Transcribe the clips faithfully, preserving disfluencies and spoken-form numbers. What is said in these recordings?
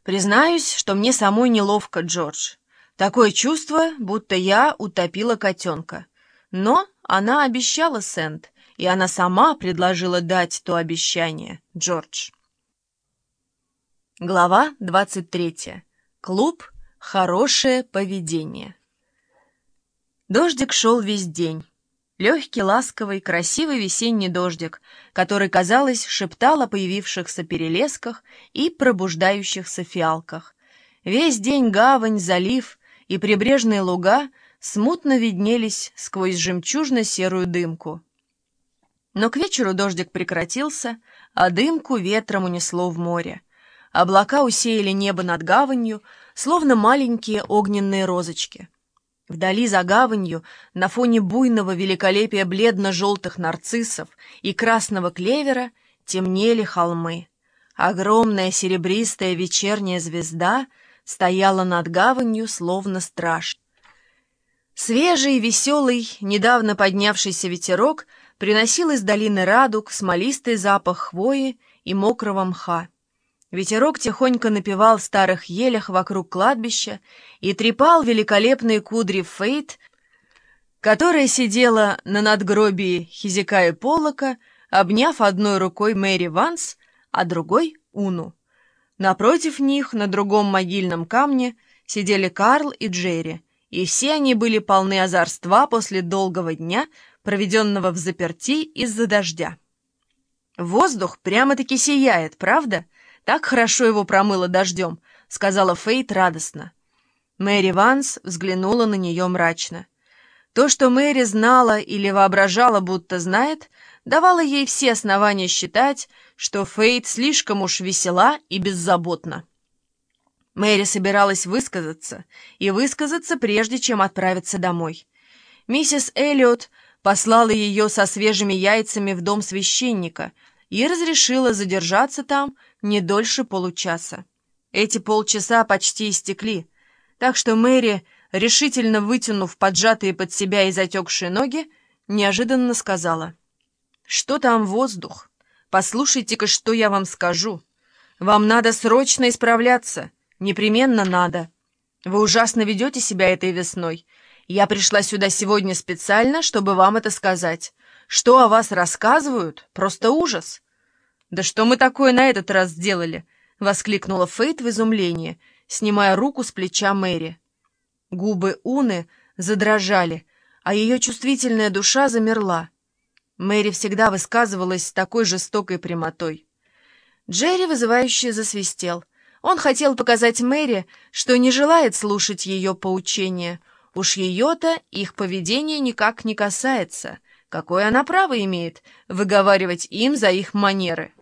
Признаюсь, что мне самой неловко, Джордж. Такое чувство, будто я утопила котенка. Но она обещала, Сэнд, и она сама предложила дать то обещание, Джордж. Глава двадцать третья. Клуб «Хорошее поведение». Дождик шел весь день. Легкий, ласковый, красивый весенний дождик, который, казалось, шептал о появившихся перелесках и пробуждающихся фиалках. Весь день гавань, залив и прибрежные луга смутно виднелись сквозь жемчужно-серую дымку. Но к вечеру дождик прекратился, а дымку ветром унесло в море. Облака усеяли небо над гаванью, словно маленькие огненные розочки. Вдали за гаванью, на фоне буйного великолепия бледно-желтых нарциссов и красного клевера, темнели холмы. Огромная серебристая вечерняя звезда стояла над гаванью, словно страж. Свежий, веселый, недавно поднявшийся ветерок приносил из долины радуг смолистый запах хвои и мокрого мха. Ветерок тихонько напевал в старых елях вокруг кладбища и трепал великолепные кудри Фейт, которая сидела на надгробии Хизикая Поллока, обняв одной рукой Мэри Ванс, а другой — Уну. Напротив них, на другом могильном камне, сидели Карл и Джерри, и все они были полны озорства после долгого дня, проведенного взаперти из-за дождя. «Воздух прямо-таки сияет, правда? Так хорошо его промыло дождем», — сказала Фейт радостно. Мэри Ванс взглянула на нее мрачно. То, что Мэри знала или воображала, будто знает, давало ей все основания считать, что Фейт слишком уж весела и беззаботна. Мэри собиралась высказаться, и высказаться прежде, чем отправиться домой. Миссис Эллиот послала ее со свежими яйцами в дом священника и разрешила задержаться там не дольше получаса. Эти полчаса почти истекли, так что Мэри, решительно вытянув поджатые под себя и затекшие ноги, неожиданно сказала: «Что там воздух? Послушайте-ка, что я вам скажу. Вам надо срочно исправляться, непременно надо. Вы ужасно ведете себя этой весной. Я пришла сюда сегодня специально, чтобы вам это сказать. Что о вас рассказывают? Просто ужас!» «Да что мы такое на этот раз сделали?» — воскликнула Фейт в изумлении, снимая руку с плеча Мэри. Губы Уны задрожали, а ее чувствительная душа замерла. Мэри всегда высказывалась с такой жестокой прямотой. Джерри вызывающе засвистел. Он хотел показать Мэри, что не желает слушать ее поучения. Уж ее-то их поведение никак не касается. Какое она право имеет выговаривать им за их манеры?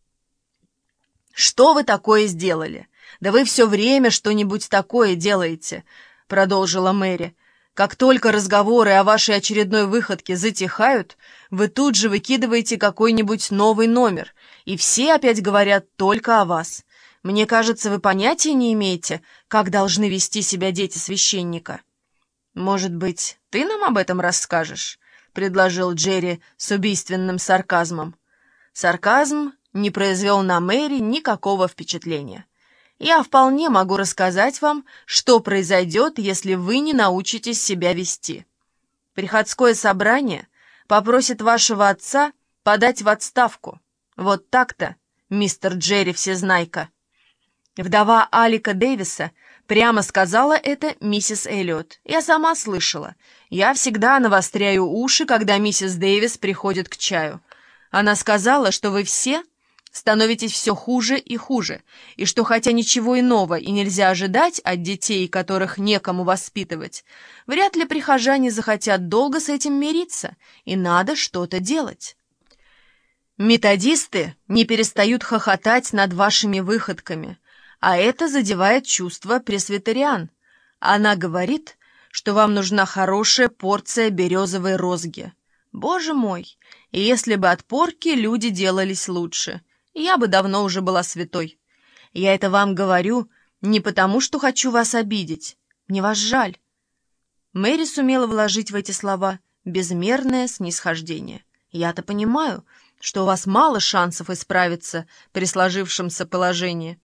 «Что вы такое сделали? Да вы все время что-нибудь такое делаете», — продолжила Мэри. «Как только разговоры о вашей очередной выходке затихают, вы тут же выкидываете какой-нибудь новый номер, и все опять говорят только о вас. Мне кажется, вы понятия не имеете, как должны вести себя дети священника». «Может быть, ты нам об этом расскажешь?» — предложил Джерри с убийственным сарказмом. Сарказм не произвел на Мэри никакого впечатления. «Я вполне могу рассказать вам, что произойдет, если вы не научитесь себя вести. Приходское собрание попросит вашего отца подать в отставку. Вот так-то, мистер Джерри Всезнайка». Вдова Алика Дэвиса прямо сказала это миссис Эллиот. Я сама слышала. Я всегда навостряю уши, когда миссис Дэвис приходит к чаю. Она сказала, что вы все становитесь все хуже и хуже, и что хотя ничего иного и нельзя ожидать от детей, которых некому воспитывать, вряд ли прихожане захотят долго с этим мириться, и надо что-то делать. Методисты не перестают хохотать над вашими выходками, а это задевает чувства пресвитериан. Она говорит, что вам нужна хорошая порция березовой розги. Боже мой, и если бы от порки люди делались лучше, я бы давно уже была святой. Я это вам говорю не потому, что хочу вас обидеть. Мне вас жаль». Мэри сумела вложить в эти слова безмерное снисхождение. «Я-то понимаю, что у вас мало шансов исправиться при сложившемся положении.